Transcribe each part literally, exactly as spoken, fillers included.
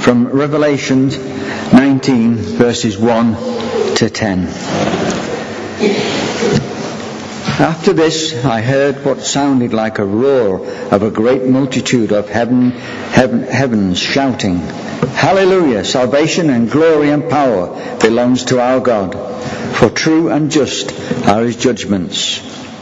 from Revelation nineteen, verses one to ten. After this I heard what sounded like a roar of a great multitude of heaven, heaven, heavens shouting, "Hallelujah! Salvation and glory and power belongs to our God, for true and just are his judgments.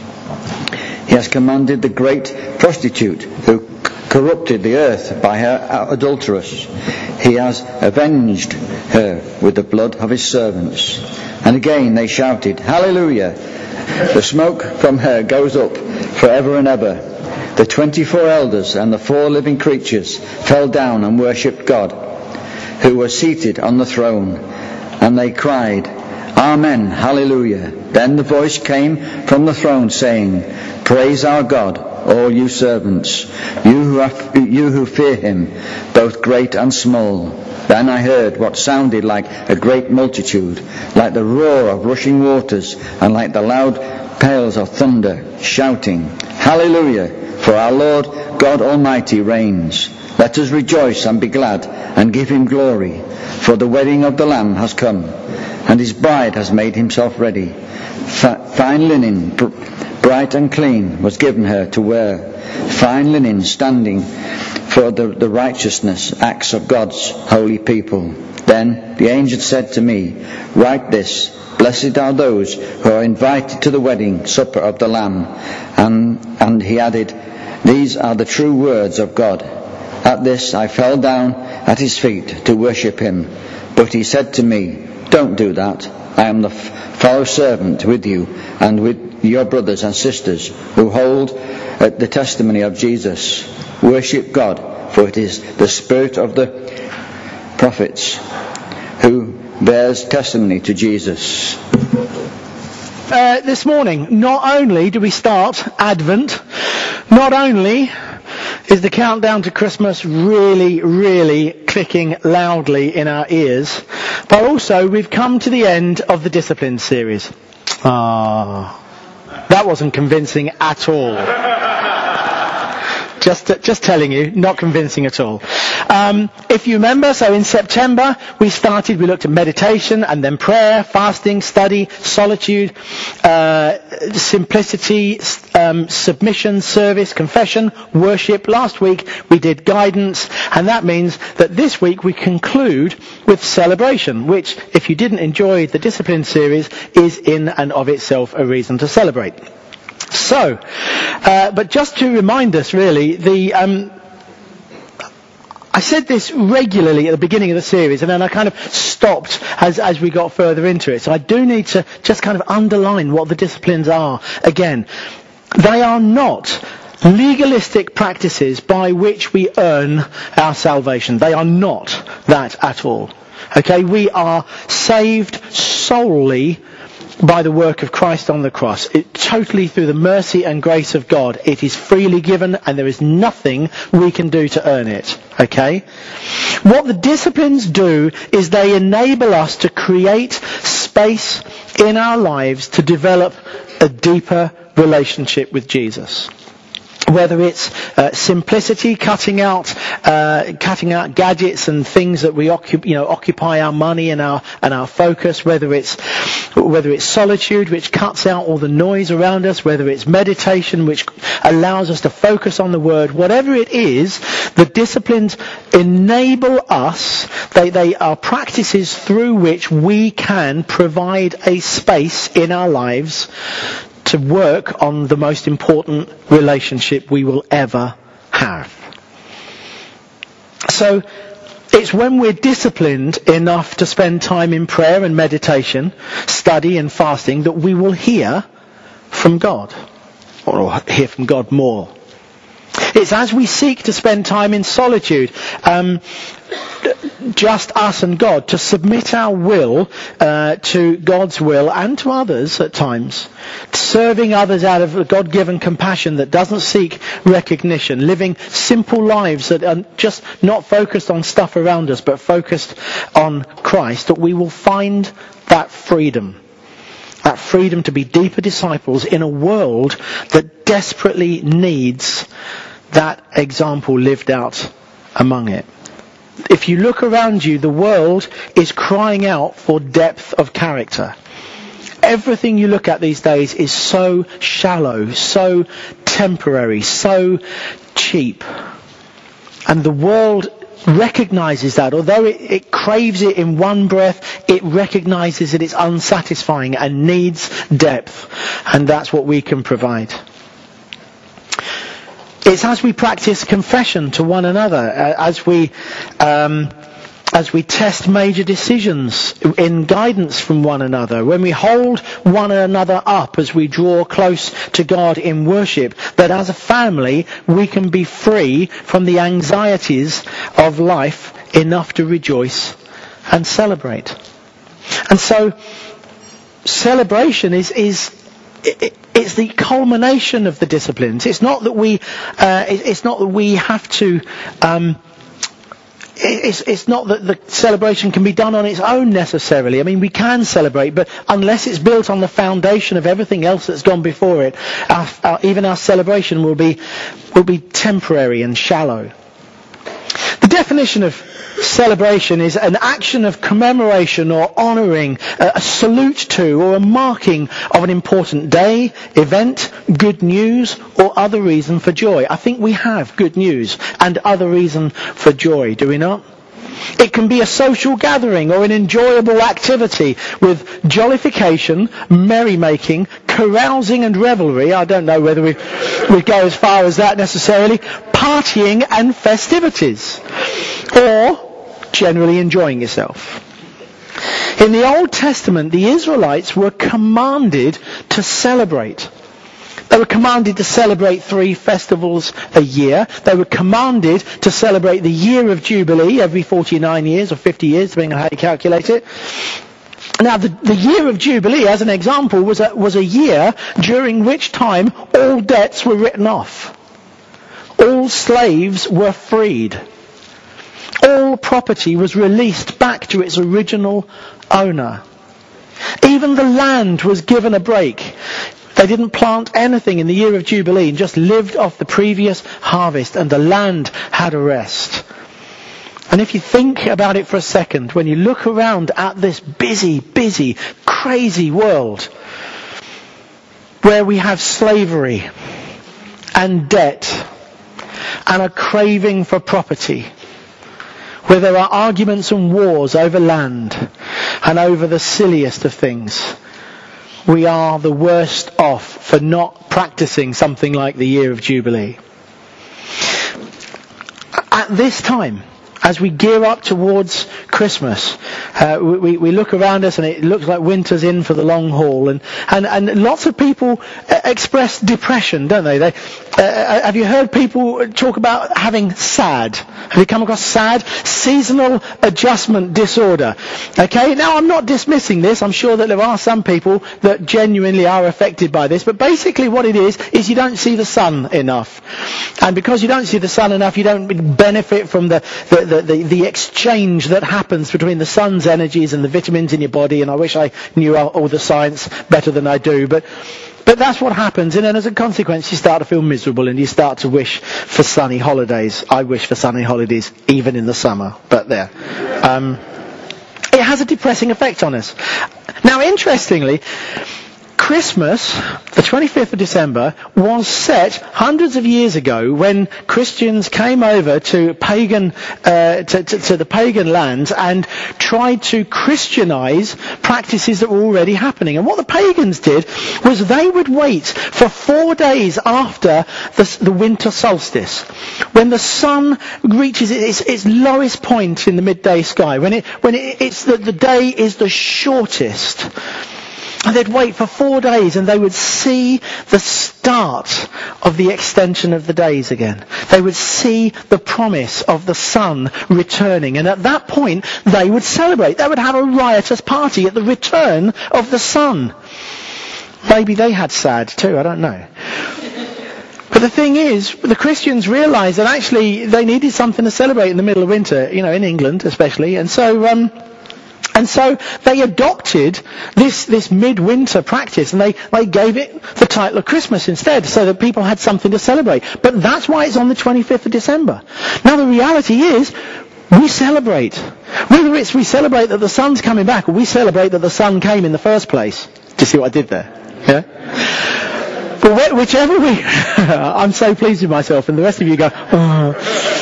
He has commanded the great prostitute who corrupted the earth by her adulteress. He has avenged her with the blood of his servants." And again they shouted, "Hallelujah! The smoke from her goes up forever and ever." The twenty-four elders and the four living creatures fell down and worshipped God, who was seated on the throne. And they cried, "Amen, hallelujah." Then the voice came from the throne saying, "Praise our God, all you servants, you who, have, you who fear him, both great and small." Then I heard what sounded like a great multitude, like the roar of rushing waters, and like the loud peals of thunder, shouting, "Hallelujah! For our Lord God Almighty reigns. Let us rejoice and be glad, and give him glory. For the wedding of the Lamb has come, and his bride has made himself ready. F- fine linen, br- bright and clean, was given her to wear. Fine linen standing for the, the righteousness acts of God's holy people." Then the angel said to me, "Write this, blessed are those who are invited to the wedding supper of the Lamb." And, and he added, "These are the true words of God." At this I fell down at his feet to worship him. But he said to me, "Don't do that. I am the f- fellow servant with you and with your brothers and sisters who hold uh, the testimony of Jesus. Worship God, for it is the spirit of the prophets who bears testimony to Jesus." Uh, this morning, not only do we start Advent, not only is the countdown to Christmas really, really clicking loudly in our ears, but also we've come to the end of the Discipline series. Ah, that wasn't convincing at all. Just, just telling you, not convincing at all. Um, if you remember, so in September we started, we looked at meditation and then prayer, fasting, study, solitude, uh, simplicity, um, submission, service, confession, worship. Last week we did guidance, and that means that this week we conclude with celebration, which, if you didn't enjoy the Discipline series, is in and of itself a reason to celebrate. So, uh, but just to remind us really, the, um, I said this regularly at the beginning of the series, and then I kind of stopped as, as we got further into it. So I do need to just kind of underline what the disciplines are again. They are not legalistic practices by which we earn our salvation. They are not that at all. Okay, we are saved solely by the work of Christ on the cross. It, totally through the mercy and grace of God. It is freely given, and there is nothing we can do to earn it. Okay? What the disciplines do is they enable us to create space in our lives to develop a deeper relationship with Jesus. Whether it's uh, simplicity, cutting out, uh, cutting out gadgets and things that we occup- you know, occupy our money and our and our focus. Whether it's whether it's solitude, which cuts out all the noise around us. Whether it's meditation, which allows us to focus on the Word. Whatever it is, the disciplines enable us. They they are practices through which we can provide a space in our lives to work on the most important relationship we will ever have. So it's when we're disciplined enough to spend time in prayer and meditation, study and fasting, that we will hear from God, or hear from God more. It's as we seek to spend time in solitude, um, just us and God, to submit our will uh, to God's will and to others at times, serving others out of a God-given compassion that doesn't seek recognition, living simple lives that are just not focused on stuff around us but focused on Christ, that we will find that freedom. That freedom to be deeper disciples in a world that desperately needs that example lived out among it. if you look around you, the world is crying out for depth of character. Everything you look at these days is so shallow, so temporary, so cheap. And the world recognizes that. Although it, it craves it in one breath, it recognizes that it's unsatisfying and needs depth. And that's what we can provide. It's as we practice confession to one another, uh, as we um, as we test major decisions in guidance from one another, when we hold one another up as we draw close to God in worship, that as a family we can be free from the anxieties of life enough to rejoice and celebrate. And so celebration is is it, it's the culmination of the disciplines. It's not that we uh, it, it's not that we have to um, It's, it's not that the celebration can be done on its own necessarily. I mean, we can celebrate, but unless it's built on the foundation of everything else that's gone before it, our, our, even our celebration will be will be temporary and shallow. The definition of celebration is an action of commemoration or honouring, a, a salute to or a marking of an important day, event, good news or other reason for joy. I think we have good news and other reason for joy, do we not? It can be a social gathering or an enjoyable activity with jollification, merrymaking, carousing and revelry. I don't know whether we we go as far as that necessarily. Partying and festivities. Or generally enjoying yourself. In the Old Testament, the Israelites were commanded to celebrate. They were commanded to celebrate three festivals a year. They were commanded to celebrate the year of Jubilee every forty-nine years or fifty years, depending on how you calculate it. Now, the, the year of Jubilee, as an example, was a, was a year during which time all debts were written off. All slaves were freed. All property was released back to its original owner. Even the land was given a break. They didn't plant anything in the year of Jubilee and just lived off the previous harvest, and the land had a rest. And if you think about it for a second, when you look around at this busy, busy, crazy world, where we have slavery and debt and a craving for property, where there are arguments and wars over land and over the silliest of things, we are the worst off for not practicing something like the year of Jubilee. At this time, as we gear up towards Christmas, uh, we, we look around us and it looks like winter's in for the long haul, and, and, and lots of people express depression, don't they? they uh, have you heard people talk about having SAD? Have you come across SAD? Seasonal Adjustment Disorder. Okay, now I'm not dismissing this. I'm sure that there are some people that genuinely are affected by this, but basically what it is, is you don't see the sun enough. And because you don't see the sun enough, you don't benefit from the, the, the, the, the exchange that happens between the sun's energies and the vitamins in your body, and I wish I knew all, all the science better than I do, but But that's what happens, and then as a consequence you start to feel miserable and you start to wish for sunny holidays. I wish for sunny holidays even in the summer, but there. Um, it has a depressing effect on us. Now, interestingly, Christmas, the twenty-fifth of December, was set hundreds of years ago when Christians came over to pagan, uh, to, to, to the pagan lands and tried to Christianize practices that were already happening. And what the pagans did was they would wait for four days after the, the winter solstice, when the sun reaches its, its lowest point in the midday sky, when it when it, it's the, the day is the shortest. And they'd wait for four days and they would see the start of the extension of the days again. They would see the promise of the sun returning. And at that point, they would celebrate. They would have a riotous party at the return of the sun. Maybe they had SAD too, I don't know. But the thing is, the Christians realised that actually they needed something to celebrate in the middle of winter, you know, in England especially. And so... um And so they adopted this, this midwinter practice, and they, they gave it the title of Christmas instead, so that people had something to celebrate. But that's why it's on the twenty-fifth of December. Now the reality is, we celebrate. Whether it's we celebrate that the sun's coming back or we celebrate that the sun came in the first place. Do you see what I did there? Yeah? But whichever we... I'm so pleased with myself, and the rest of you go, oh.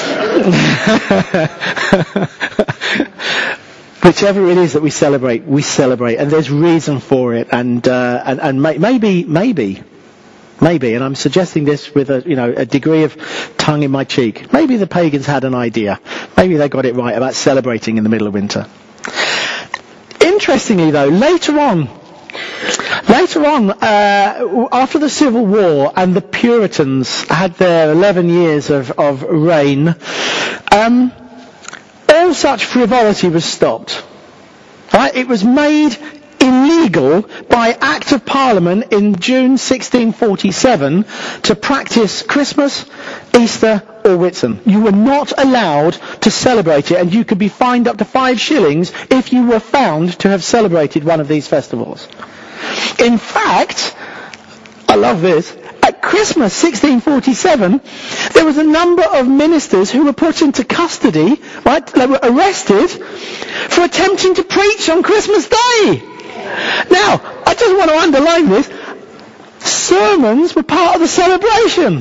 Whichever it is that we celebrate, we celebrate, and there's reason for it, and uh, and, and may, maybe, maybe, maybe, and I'm suggesting this with a you know a degree of tongue in my cheek. Maybe the pagans had an idea. Maybe they got it right about celebrating in the middle of winter. Interestingly, though, later on, later on, uh, after the Civil War and the Puritans had their eleven years of of reign. Um, All such frivolity was stopped. Right? It was made illegal by Act of Parliament in June sixteen forty-seven to practice Christmas, Easter or Whitsun. You were not allowed to celebrate it, and you could be fined up to five shillings if you were found to have celebrated one of these festivals. In fact, I love this, at Christmas sixteen forty-seven, there was a number of ministers who were put into custody, right? They were arrested for attempting to preach on Christmas Day. Now, I just want to underline this. Sermons were part of the celebration.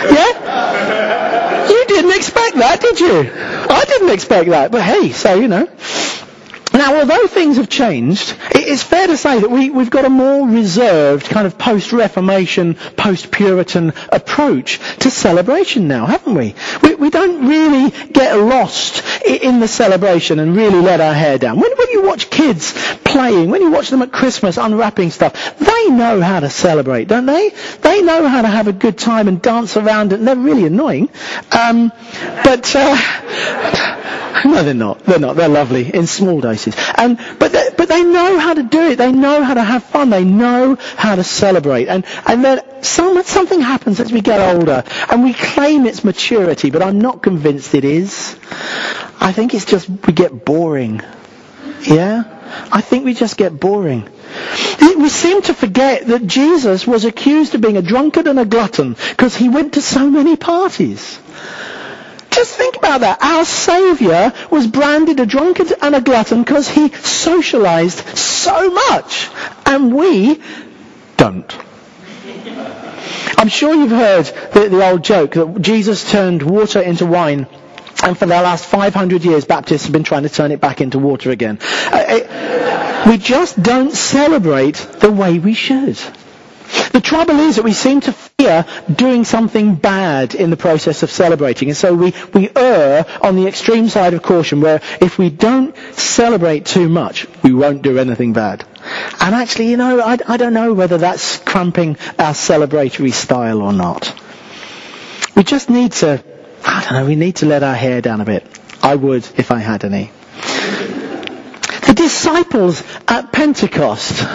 Yeah? You didn't expect that, did you? I didn't expect that, but hey, so, you know. Now, although things have changed, it's fair to say that we, we've got a more reserved kind of post-Reformation, post-Puritan approach to celebration now, haven't we? We, we don't really get lost in the celebration and really let our hair down. When, when you watch kids playing, when you watch them at Christmas unwrapping stuff, they know how to celebrate, don't they? They know how to have a good time and dance around, and they're really annoying. Um, but... Uh, No, they're not. They're not. They're lovely in small doses. And but they, but they know how to do it. They know how to have fun. They know how to celebrate. And and then some, something happens as we get older, and we claim it's maturity. But I'm not convinced it is. I think it's just we get boring. Yeah, I think we just get boring. We seem to forget that Jesus was accused of being a drunkard and a glutton because he went to so many parties. Just think about that. Our Saviour was branded a drunkard and a glutton because he socialised so much, and we don't. I'm sure you've heard the, the old joke that Jesus turned water into wine, and for the last five hundred years Baptists have been trying to turn it back into water again. Uh, it, we just don't celebrate the way we should. The trouble is that we seem to fear doing something bad in the process of celebrating, and so we, we err on the extreme side of caution, where if we don't celebrate too much, we won't do anything bad. And actually, you know, I, I don't know whether that's cramping our celebratory style or not. We just need to, I don't know, we need to let our hair down a bit. I would if I had any. The disciples at Pentecost...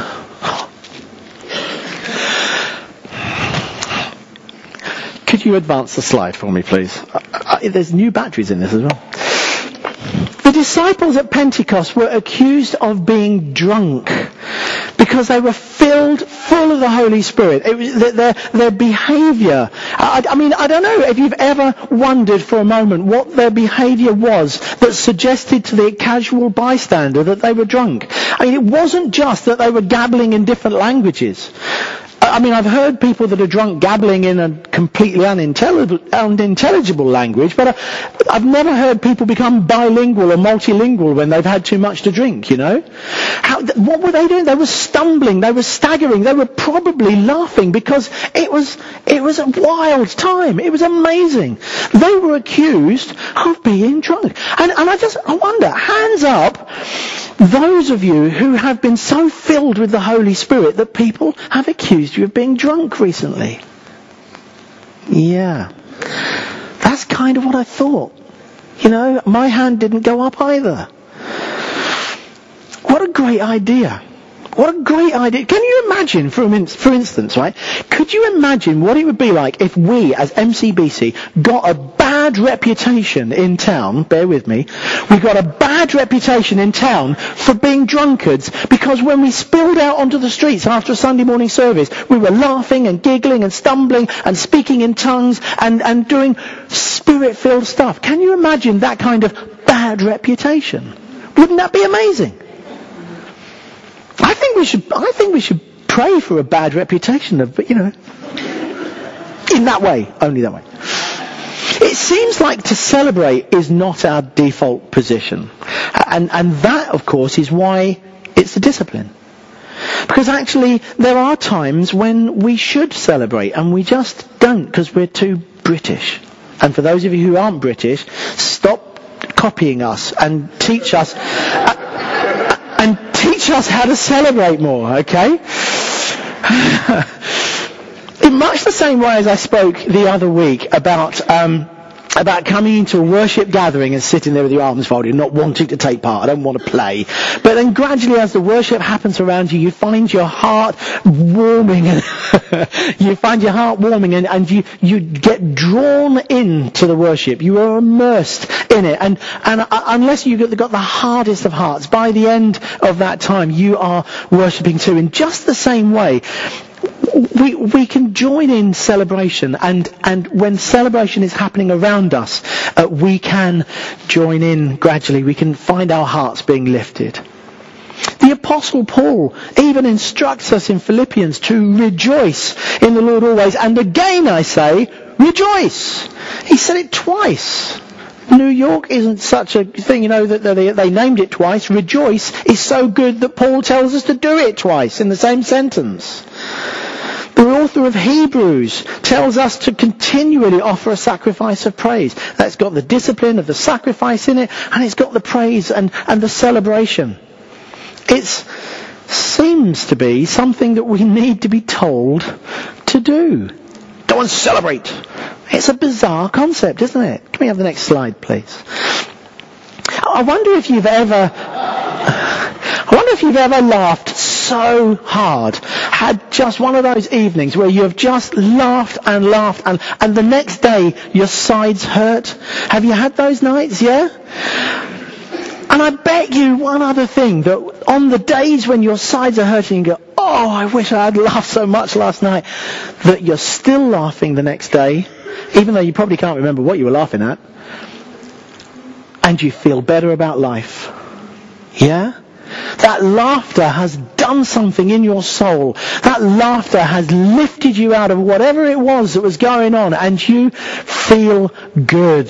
Could you advance the slide for me, please? Uh, uh, there's new batteries in this as well. The disciples at Pentecost were accused of being drunk because they were filled full of the Holy Spirit. It was their, their behaviour. I, I mean, I don't know if you've ever wondered for a moment what their behaviour was that suggested to the casual bystander that they were drunk. I mean, it wasn't just that they were gabbling in different languages. I mean, I've heard people that are drunk gabbling in a completely unintelligible, unintelligible language, but I've never heard people become bilingual or multilingual when they've had too much to drink, you know. How, what were they doing? They were stumbling, they were staggering, they were probably laughing because it was, it was a wild time. It was amazing. They were accused of being drunk. And, and I just, I wonder, hands up, those of you who have been so filled with the Holy Spirit that people have accused you of being drunk recently. Yeah. That's kind of what I thought. You know, my hand didn't go up either. What a great idea. What a great idea. Can you imagine, for, in, for instance, right, could you imagine what it would be like if we, as M C B C, got a bad reputation in town, bear with me, we got a bad reputation in town for being drunkards, because when we spilled out onto the streets after a Sunday morning service, we were laughing and giggling and stumbling and speaking in tongues and, and doing spirit-filled stuff. Can you imagine that kind of bad reputation? Wouldn't that be amazing? I think we should, I think we should pray for a bad reputation of, you know, in that way, only that way. It seems like to celebrate is not our default position. And, and that, of course, is why it's a discipline. Because actually, there are times when we should celebrate and we just don't because we're too British. And for those of you who aren't British, stop copying us and teach us, uh, and teach us how to celebrate more, okay? In much the same way as I spoke the other week about um, about coming into a worship gathering and sitting there with your arms folded, not wanting to take part, I don't want to play. But then gradually as the worship happens around you, you find your heart warming, and you find your heart warming and, and you, you get drawn into the worship. You are immersed in it. And, and uh, unless you've got the hardest of hearts, by the end of that time, you are worshipping too. In just the same way, We we can join in celebration, and, and when celebration is happening around us, uh, we can join in gradually. We can find our hearts being lifted. The Apostle Paul even instructs us in Philippians to rejoice in the Lord always. And again I say, rejoice. He said it twice. New York isn't such a thing, you know, that they, they named it twice. Rejoice is so good that Paul tells us to do it twice in the same sentence. The author of Hebrews tells us to continually offer a sacrifice of praise. That's got the discipline of the sacrifice in it, and it's got the praise and, and the celebration. It seems to be something that we need to be told to do. Go and celebrate. It's a bizarre concept, isn't it? Can we have the next slide, please? I wonder if you've ever, I wonder if you've ever laughed so hard, had just one of those evenings where you have just laughed and laughed and, and the next day your sides hurt. Have you had those nights, yeah? And I bet you one other thing, that on the days when your sides are hurting, you go, oh, I wish I had laughed so much last night, that you're still laughing the next day, even though you probably can't remember what you were laughing at, and you feel better about life. Yeah? That laughter has done something in your soul. That laughter has lifted you out of whatever it was that was going on, and you feel good.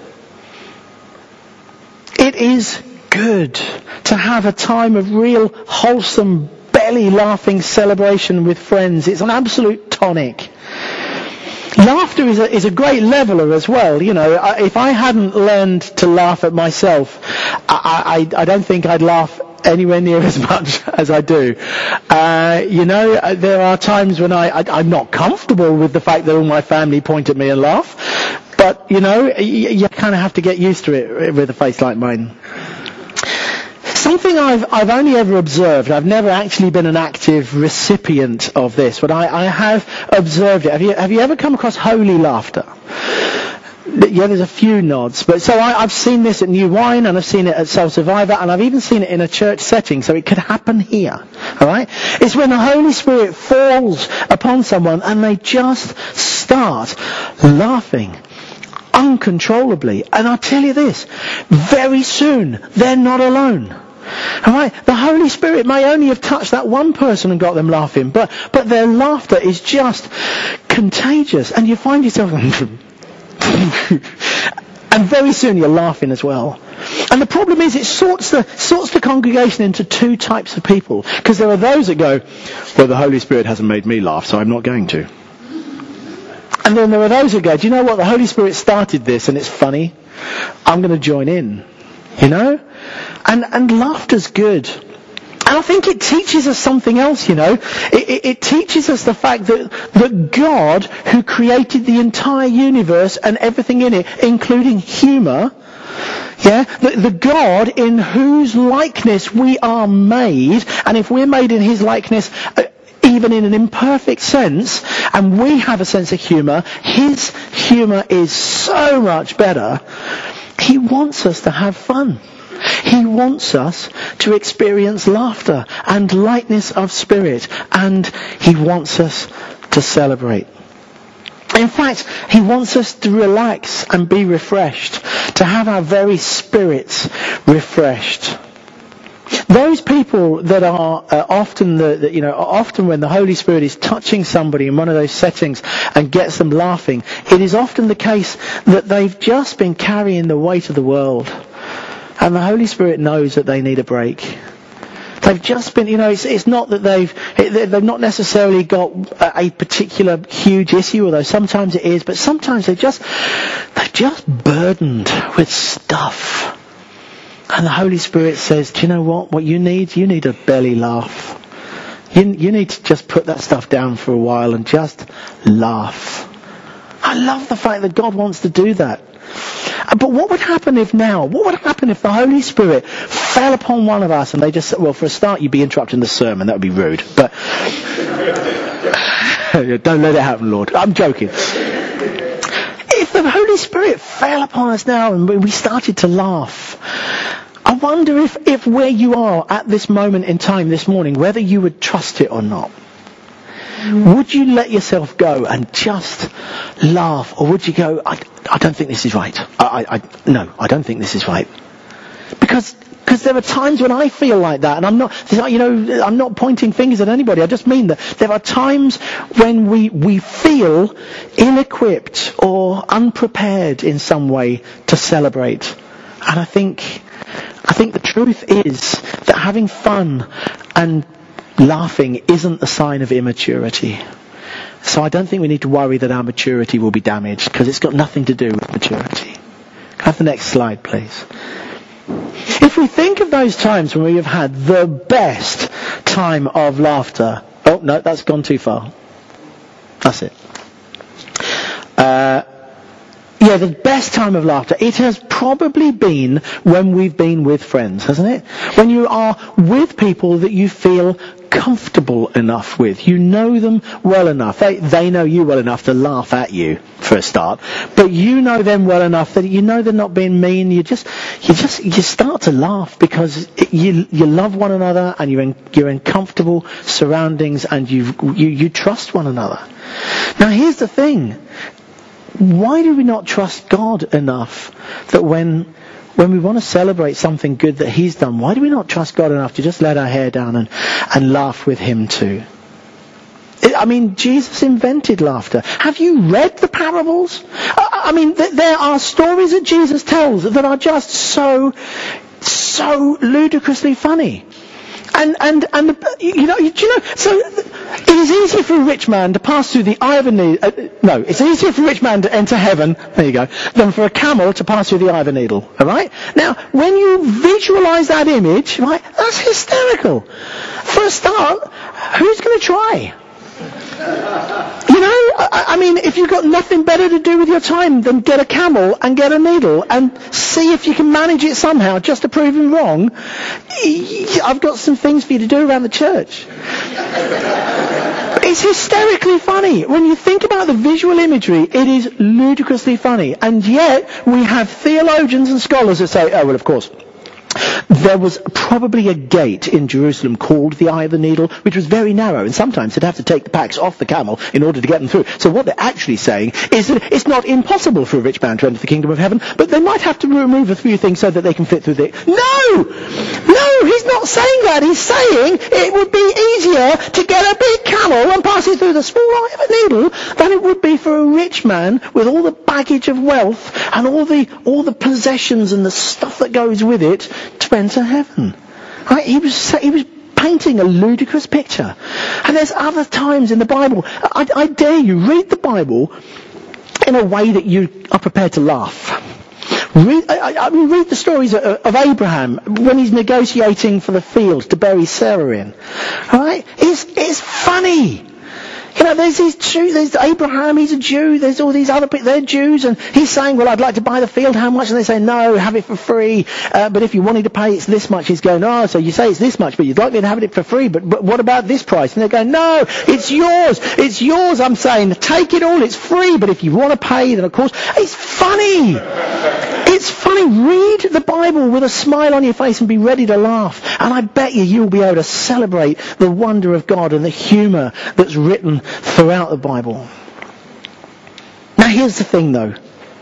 It is good to have a time of real wholesome belly laughing celebration with friends. It's an absolute tonic. Laughter is a, is a great leveler as well. You know, I, if I hadn't learned to laugh at myself, I, I, I don't think I'd laugh anywhere near as much as I do. Uh, you know, there are times when I, I, I'm not comfortable with the fact that all my family point at me and laugh. But, you know, you, you kind of have to get used to it with a face like mine. Something I've, I've only ever observed, I've never actually been an active recipient of this, but I, I have observed it. Have you, have you ever come across holy laughter? Yeah, there's a few nods. But so I, I've seen this at New Wine, and I've seen it at Soul Survivor, and I've even seen it in a church setting, so it could happen here. Alright? It's when the Holy Spirit falls upon someone and they just start laughing uncontrollably. And I'll tell you this, very soon they're not alone. Alright, the Holy Spirit may only have touched that one person and got them laughing, but, but their laughter is just contagious, and you find yourself and very soon you're laughing as well. And the problem is, it sorts the sorts the congregation into two types of people, because there are those that go, well, the Holy Spirit hasn't made me laugh, so I'm not going to. And then there are those who go, do you know what, the Holy Spirit started this and it's funny, I'm going to join in. You know? And and laughter's good. And I think it teaches us something else, you know. It, it, it teaches us the fact that, that God, who created the entire universe and everything in it, including humour, Yeah, the, the God in whose likeness we are made, and if we're made in his likeness, uh, even in an imperfect sense, and we have a sense of humour, his humour is so much better. He wants us to have fun. He wants us to experience laughter and lightness of spirit, and he wants us to celebrate. In fact, he wants us to relax and be refreshed, to have our very spirits refreshed. Those people that are uh, often the, the, you know, often when the Holy Spirit is touching somebody in one of those settings and gets them laughing, it is often the case that they've just been carrying the weight of the world. And the Holy Spirit knows that they need a break. They've just been, you know, it's, it's not that they've, they've not necessarily got a particular huge issue, although sometimes it is, but sometimes they're just, they're just burdened with stuff. And the Holy Spirit says, do you know what? What you need? You need a belly laugh. You, you need to just put that stuff down for a while and just laugh. I love the fact that God wants to do that. But what would happen if now, what would happen if the Holy Spirit fell upon one of us and they just said, well, for a start, you'd be interrupting the sermon. That would be rude. But don't let it happen, Lord. I'm joking. If the Holy Spirit fell upon us now and we started to laugh, I wonder if, if where you are at this moment in time this morning, whether you would trust it or not. Would you let yourself go and just laugh? Or would you go, I, I don't think this is right. I, I, I, no, I don't think this is right. Because because there are times when I feel like that, and I'm not, you know, I'm not pointing fingers at anybody. I just mean that there are times when we, we feel ill-equipped or unprepared in some way to celebrate. And I think, I think the truth is that having fun and laughing isn't a sign of immaturity. So I don't think we need to worry that our maturity will be damaged, because it's got nothing to do with maturity. Can I have the next slide, please? If we think of those times when we have had the best time of laughter... Oh, no, that's gone too far. That's it. Uh, yeah, the best time of laughter. It has probably been when we've been with friends, hasn't it? When you are with people that you feel comfortable enough with. You know them well enough. They, they know you well enough to laugh at you for a start. But you know them well enough that you know they're not being mean. You just, you just, you start to laugh because it, you, you love one another and you're in, you're in comfortable surroundings and you, you, you trust one another. Now here's the thing. Why do we not trust God enough that when when we want to celebrate something good that He's done, why do we not trust God enough to just let our hair down and, and laugh with Him too? I mean, Jesus invented laughter. Have you read the parables? I mean, there are stories that Jesus tells that are just so, so ludicrously funny. And, and, and, the, you know, you know, so it is easier for a rich man to pass through the eye of a needle, uh, no, it's easier for a rich man to enter heaven, there you go, than for a camel to pass through the eye of a needle, alright? Now, when you visualize that image, right, that's hysterical. For a start, who's going to try? You know, I, I mean, if you've got nothing better to do with your time than get a camel and get a needle and see if you can manage it somehow just to prove him wrong, I've got some things for you to do around the church. It's hysterically funny. When you think about the visual imagery, it is ludicrously funny. And yet, we have theologians and scholars that say, oh, well, of course, there was probably a gate in Jerusalem called the Eye of the Needle, which was very narrow, and sometimes they'd have to take the packs off the camel in order to get them through. So what they're actually saying is that it's not impossible for a rich man to enter the kingdom of heaven, but they might have to remove a few things so that they can fit through the... No! No, he's not saying that. He's saying it would be easier to get a big camel and pass it through the small eye of a needle than it would be for a rich man with all the baggage of wealth and all the all the possessions and the stuff that goes with it to enter heaven. Right? He was he was painting a ludicrous picture. And there's other times in the Bible. I, I dare you, read the Bible in a way that you are prepared to laugh. Read, I, I mean, read the stories of, of Abraham when he's negotiating for the field to bury Sarah in. Right? It's it's funny. You know, there's these Jews, there's Abraham, he's a Jew, there's all these other people, they're Jews, and he's saying, well, I'd like to buy the field, how much? And they say, no, have it for free, uh, but if you wanted to pay, it's this much. He's going, oh, so you say it's this much, but you'd like me to have it for free, but, but what about this price? And they're going, no, it's yours, it's yours, I'm saying, take it all, it's free, but if you want to pay, then of course, it's funny. It's funny. Read the Bible with a smile on your face and be ready to laugh. And I bet you you'll be able to celebrate the wonder of God and the humour that's written throughout the Bible. Now here's the thing though.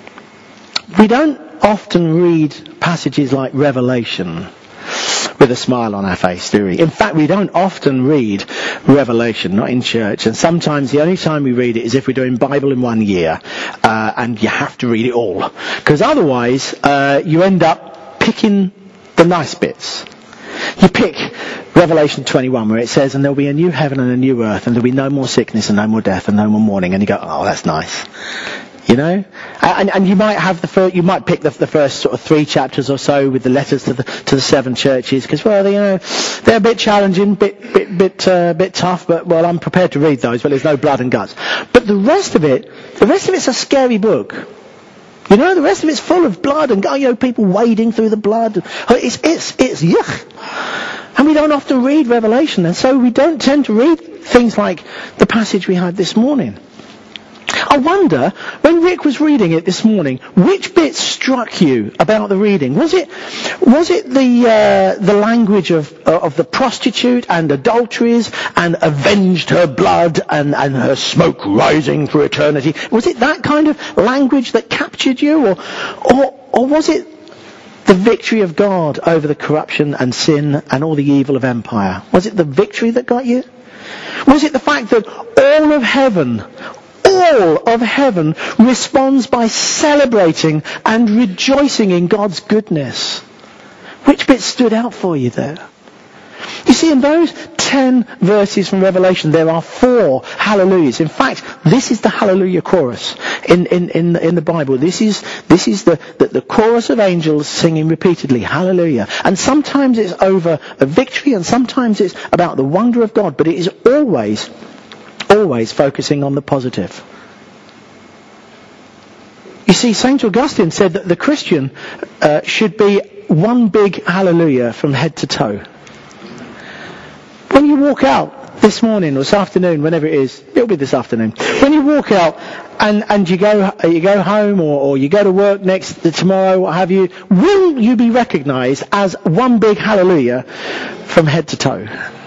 We don't often read passages like Revelation with a smile on our face, do we? In fact, we don't often read Revelation, not in church. And sometimes the only time we read it is if we're doing Bible in one year, uh, and you have to read it all. Because otherwise, uh, you end up picking the nice bits. You pick Revelation twenty-one where it says, and there'll be a new heaven and a new earth, and there'll be no more sickness and no more death and no more mourning. And you go, oh, that's nice. You know, and, and you might have the first, you might pick the, the first sort of three chapters or so with the letters to the to the seven churches, because well, they, you know, they're a bit challenging, bit bit bit uh, bit tough, but well, I'm prepared to read those. But there's no blood and guts. But the rest of it, the rest of it's a scary book. You know, the rest of it's full of blood and, you know, people wading through the blood. It's it's it's yuck. And we don't often read Revelation, and so we don't tend to read things like the passage we had this morning. I wonder, when Rick was reading it this morning, which bit struck you about the reading? Was it, was it the uh, the language of uh, of the prostitute and adulteries and avenged her blood and, and her smoke rising for eternity? Was it that kind of language that captured you, or or or was it the victory of God over the corruption and sin and all the evil of empire? Was it the victory that got you? Was it the fact that all of heaven, all of heaven responds by celebrating and rejoicing in God's goodness? Which bit stood out for you there? You see, in those ten verses from Revelation, there are four hallelujahs. In fact, this is the hallelujah chorus in, in, in, the, in the Bible. This is, this is the, the, the chorus of angels singing repeatedly, hallelujah. And sometimes it's over a victory, and sometimes it's about the wonder of God, but it is always always focusing on the positive. You see, Saint Augustine said that the Christian uh, should be one big hallelujah from head to toe. When you walk out this morning or this afternoon, whenever it is, it'll be this afternoon. When you walk out and, and you go you go home or, or you go to work next to tomorrow, what have you, will you be recognised as one big hallelujah from head to toe?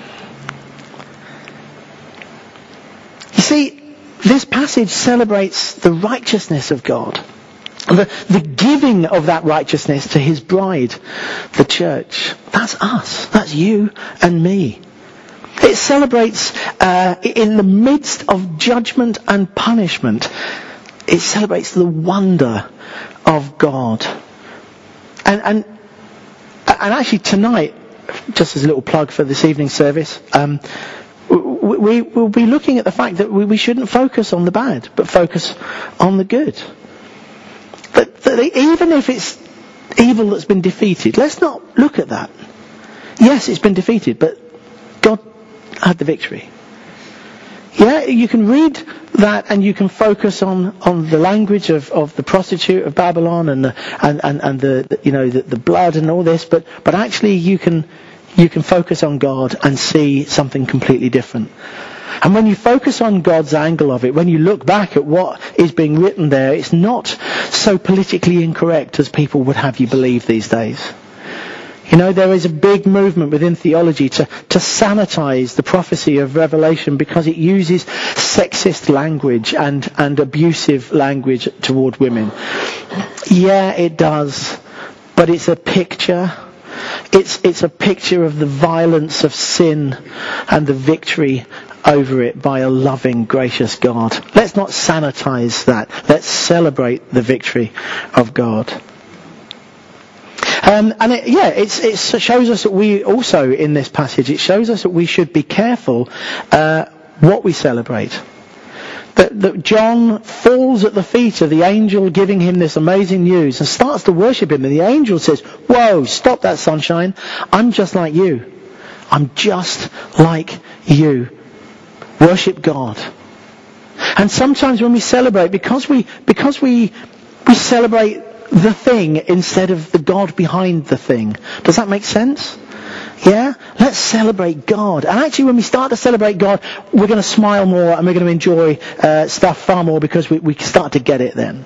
You see, this passage celebrates the righteousness of God, the, the giving of that righteousness to his bride, the church. That's us. That's you and me. It celebrates, uh, in the midst of judgment and punishment, it celebrates the wonder of God. And, and, and actually tonight, just as a little plug for this evening's service, um, we will be looking at the fact that we shouldn't focus on the bad, but focus on the good. That, that even if it's evil that's been defeated, let's not look at that. Yes, it's been defeated, but God had the victory. Yeah, you can read that and you can focus on, on the language of, of the prostitute of Babylon and the, and, and, and the, the you know the, the blood and all this, but but actually you can. You can focus on God and see something completely different. And when you focus on God's angle of it, when you look back at what is being written there, it's not so politically incorrect as people would have you believe these days. You know, there is a big movement within theology to, to sanitize the prophecy of Revelation because it uses sexist language and, and abusive language toward women. Yeah, it does. But it's a picture. It's, it's a picture of the violence of sin and the victory over it by a loving, gracious God. Let's not sanitize that. Let's celebrate the victory of God. Um, and it, yeah, it's, it shows us that we also, in this passage, it shows us that we should be careful uh, what we celebrate. That, that John falls at the feet of the angel giving him this amazing news and starts to worship him. And the angel says, whoa, stop that, sunshine. I'm just like you. I'm just like you. Worship God. And sometimes when we celebrate, because we, because we, we celebrate the thing instead of the God behind the thing. Does that make sense? Yeah? Let's celebrate God. And actually when we start to celebrate God, we're going to smile more and we're going to enjoy uh, stuff far more because we, we start to get it then.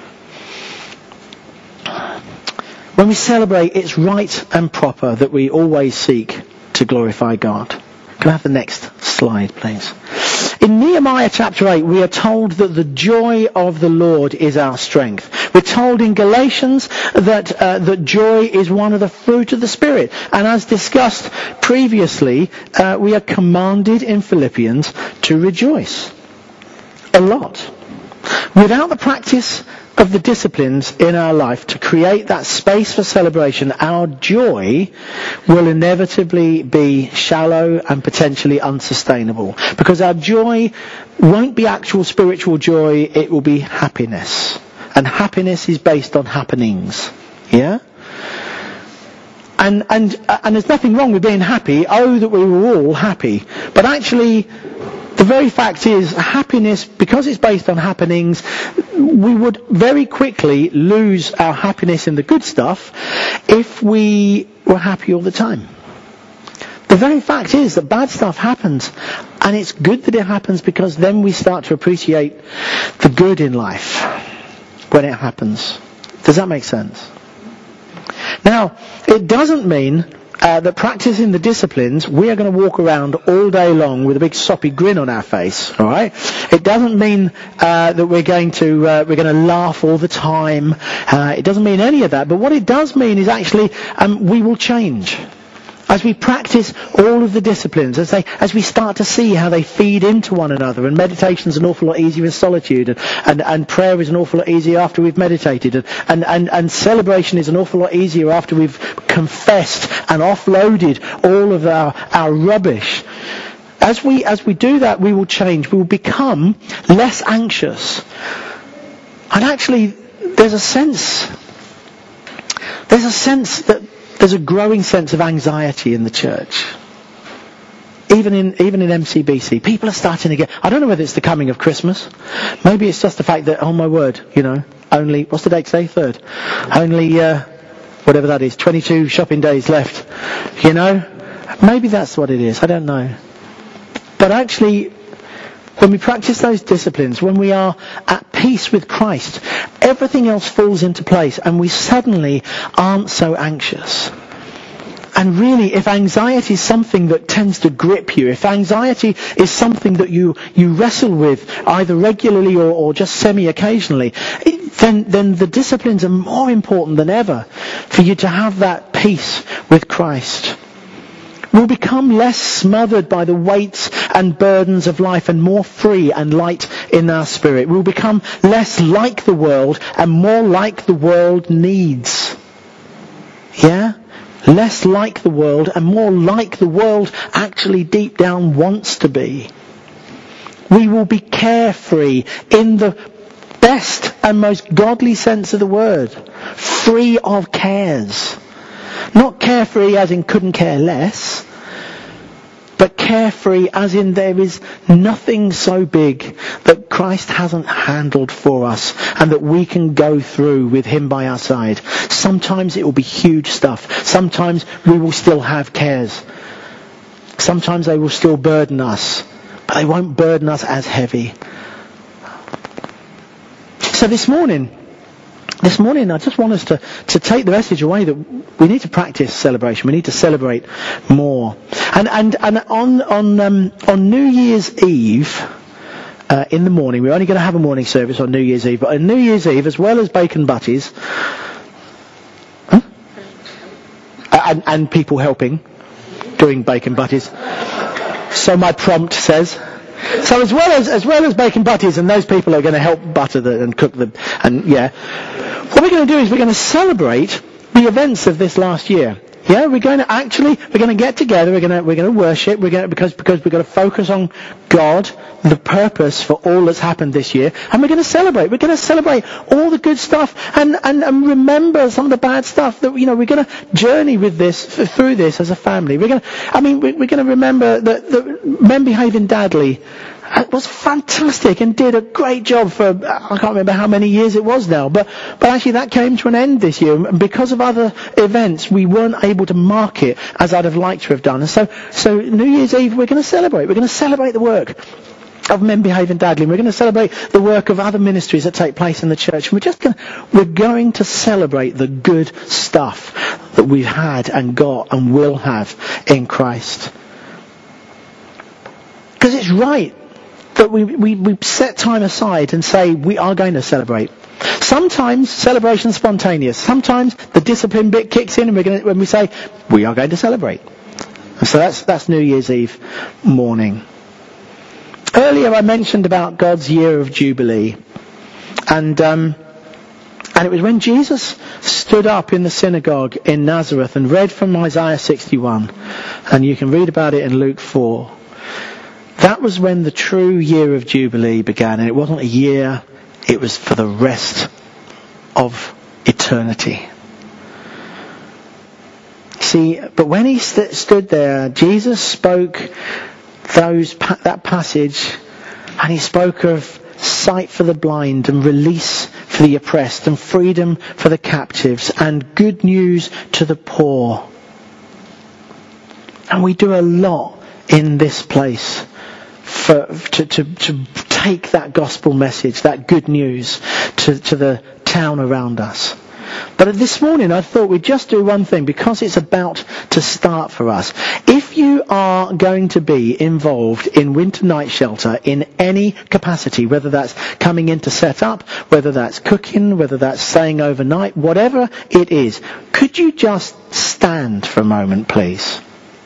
When we celebrate, it's right and proper that we always seek to glorify God. Can I have the next slide, please? In Nehemiah chapter eight, we are told that the joy of the Lord is our strength. We're told in Galatians that uh, that joy is one of the fruit of the Spirit. And as discussed previously, uh, we are commanded in Philippians to rejoice. A lot. Without the practice of the disciplines in our life to create that space for celebration, our joy will inevitably be shallow and potentially unsustainable. Because our joy won't be actual spiritual joy, it will be happiness. And happiness is based on happenings. Yeah? And, and, and there's nothing wrong with being happy. Oh, that we were all happy. But actually, the very fact is, happiness, because it's based on happenings, we would very quickly lose our happiness in the good stuff if we were happy all the time. The very fact is that bad stuff happens, and it's good that it happens because then we start to appreciate the good in life when it happens. Does that make sense? Now, it doesn't mean Uh, that practicing the disciplines, we are going to walk around all day long with a big soppy grin on our face. All right. It doesn't mean uh, that we're going to uh, we're going to laugh all the time. Uh, it doesn't mean any of that. But what it does mean is actually um, we will change as we practice all of the disciplines. As they as we start to see how they feed into one another. And meditation is an awful lot easier in solitude, and, and and prayer is an awful lot easier after we've meditated, and and and, and celebration is an awful lot easier after we've confessed and offloaded all of our, our rubbish. As we, as we do that, we will change. We will become less anxious. And actually, there's a sense, there's a sense that, there's a growing sense of anxiety in the church. Even in, even in M C B C. People are starting to get, I don't know whether it's the coming of Christmas. Maybe it's just the fact that, oh my word, you know, only, what's the date today? Third. Only, uh, whatever that is, twenty-two shopping days left, you know? Maybe that's what it is, I don't know. But actually, when we practice those disciplines, when we are at peace with Christ, everything else falls into place and we suddenly aren't so anxious. And really, if anxiety is something that tends to grip you, if anxiety is something that you, you wrestle with either regularly or, or just semi-occasionally, it, then, then the disciplines are more important than ever for you to have that peace with Christ. We'll become less smothered by the weights and burdens of life and more free and light in our spirit. We'll become less like the world and more like the world needs. Yeah? Less like the world and more like the world actually deep down wants to be. We will be carefree in the best and most godly sense of the word. Free of cares. Not carefree as in couldn't care less, but carefree as in there is nothing so big that Christ hasn't handled for us and that we can go through with him by our side. Sometimes it will be huge stuff. Sometimes we will still have cares. Sometimes they will still burden us, but they won't burden us as heavy. So this morning, This morning I just want us to, to take the message away that we need to practice celebration. We need to celebrate more. And and, and on on um, on New Year's Eve, uh, in the morning, we're only going to have a morning service on New Year's Eve, but on New Year's Eve, as well as bacon butties, huh? and, and people helping, doing bacon butties. So my prompt says. So as well as as well as bacon butties, and those people are going to help butter the, and cook the, and yeah, what we're going to do is we're going to celebrate the events of this last year. Yeah, we're going to actually we're going to get together. We're going to we're going to worship. We're going to, because because we're going to focus on God, the purpose for all that's happened this year, and we're going to celebrate. We're going to celebrate all the good stuff, and and, and remember some of the bad stuff that you know. We're going to journey with this through this as a family. We're going to. I mean, we're, we're going to remember that, that men behaving badly It was fantastic and did a great job for, I can't remember how many years it was now, but, but actually that came to an end this year. And because of other events, we weren't able to mark it as I'd have liked to have done. And so, so New Year's Eve, we're going to celebrate. We're going to celebrate the work of Men Behave in Dagley. We're going to celebrate the work of other ministries that take place in the church. And we're just going to, we're going to celebrate the good stuff that we've had and got and will have in Christ. Because it's right that we, we, we set time aside and say we are going to celebrate. Sometimes celebration's spontaneous. Sometimes the discipline bit kicks in and we're going to, when we say we are going to celebrate. And so that's, that's New Year's Eve morning. Earlier I mentioned about God's year of Jubilee. And, um, and it was when Jesus stood up in the synagogue in Nazareth and read from Isaiah sixty-one. And you can read about it in Luke four. That was when the true year of Jubilee began. And it wasn't a year, it was for the rest of eternity. See, but when he st- stood there, Jesus spoke those pa- that passage, and he spoke of sight for the blind and release for the oppressed and freedom for the captives and good news to the poor. And we do a lot in this place for to, to, to take that gospel message, that good news to, to the town around us. But this morning I thought we'd just do one thing because it's about to start for us. If you are going to be involved in Winter Night Shelter in any capacity, whether that's coming in to set up, whether that's cooking, whether that's staying overnight, whatever it is, could you just stand for a moment, please?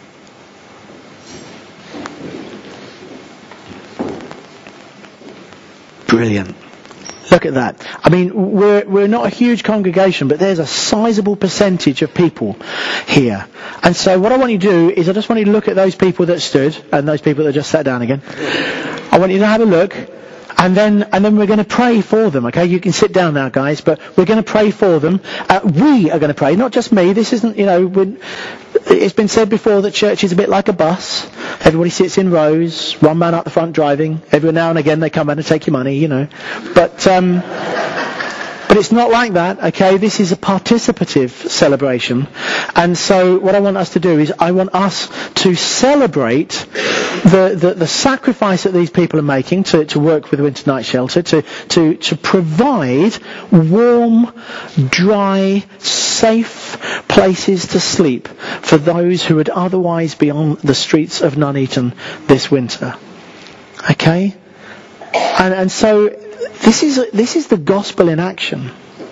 Brilliant. Look at that. I mean, we're we're not a huge congregation, but there's a sizable percentage of people here. And so what I want you to do is I just want you to look at those people that stood and those people that just sat down again. I want you to have a look. And then, and then we're going to pray for them, okay? You can sit down now, guys, but we're going to pray for them. Uh, we are going to pray, not just me. This isn't, you know, we're, it's been said before that church is a bit like a bus. Everybody sits in rows, one man up the front driving. Every now and again they come in and take your money, you know. But, um, but it's not like that, okay? This is a participative celebration. And so what I want us to do is I want us to celebrate the, the, the sacrifice that these people are making to, to work with Winter Night Shelter, to, to, to provide warm, dry, safe places to sleep for those who would otherwise be on the streets of Nuneaton this winter. Okay? And, and so this is, this is the gospel in action.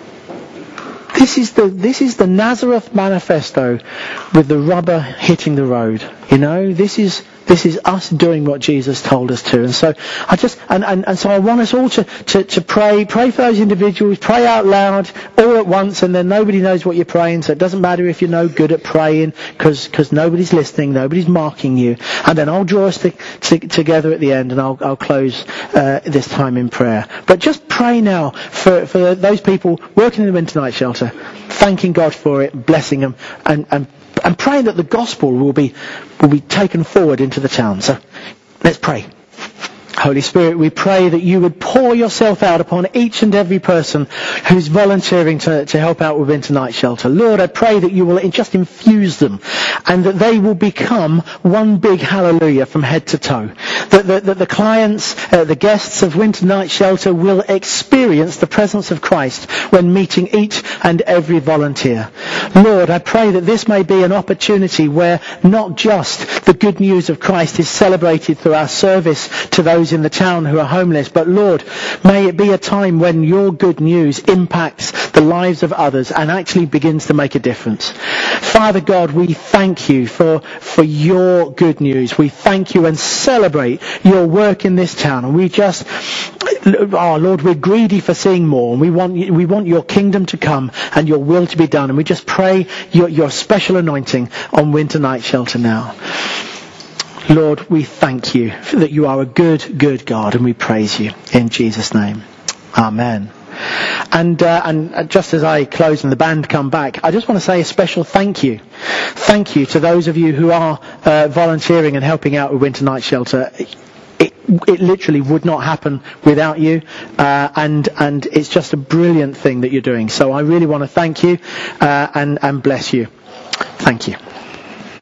This is the this is the Nazareth manifesto with the rubber hitting the road. You know, this is this is us doing what Jesus told us to. And so I just and, and, and so I want us all to, to, to pray, pray for those individuals, pray out loud all at once, and then nobody knows what you're praying, so it doesn't matter if you're no good at praying because because nobody's listening, nobody's marking you. And then I'll draw us to, to, together at the end, and I'll I'll close uh, this time in prayer. But just pray now for, for those people working in the Winter Night Shelter, thanking God for it, blessing them, and, and and praying that the gospel will be will be taken forward into the town. So let's pray. Holy Spirit, we pray that you would pour yourself out upon each and every person who's volunteering to, to help out with Winter Night Shelter. Lord, I pray that you will just infuse them and that they will become one big hallelujah from head to toe. That, that, that the clients, uh, the guests of Winter Night Shelter will experience the presence of Christ when meeting each and every volunteer. Lord, I pray that this may be an opportunity where not just the good news of Christ is celebrated through our service to those in the town who are homeless, but Lord, may it be a time when your good news impacts the lives of others and actually begins to make a difference. Father God, we thank you for, for your good news. We thank you and celebrate your work in this town. And we just, oh Lord, we're greedy for seeing more. And we want, we want your kingdom to come and your will to be done. And we just pray your, your special anointing on Winter Night Shelter now. Lord, we thank you that you are a good, good God, and we praise you in Jesus' name. Amen. And, uh, and just as I close and the band come back, I just want to say a special thank you. Thank you to those of you who are uh, volunteering and helping out with Winter Night Shelter. it, it literally would not happen without you, uh, and and it's just a brilliant thing that you're doing. So I really want to thank you uh, and and bless you. Thank you.